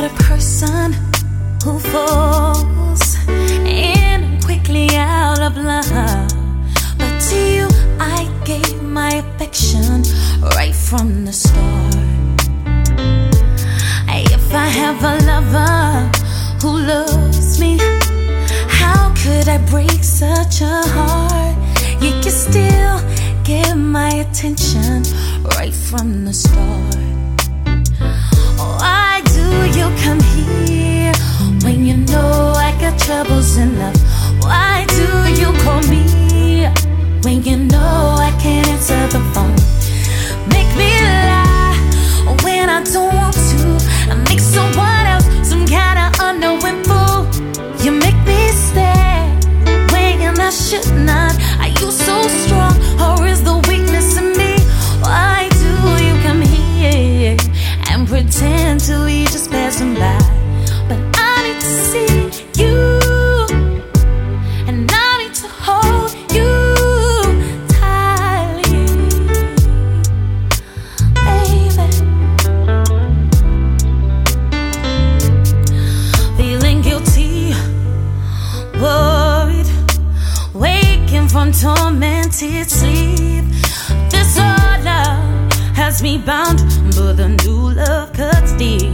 a person who falls in quickly out of love. But to you, I gave my affection right from the start. If I have a lover who loves me, how could I break such a heart? You can still give my attention right from the start. Why do you come here when you know I got troubles enough? Why do you call me when you know I can't answer the phone? Make me lie when I don't want to. I make someone else some kind of unknowing fool. You make me stay when I should not. Are you so strong, or is the weakness in me? Why do you come here and pretend to be just passing by? But I need to see you, and I need to hold you tightly, baby. Feeling guilty, worried, waking from tormented sleep. This old love has me bound, but the new love cuts deep.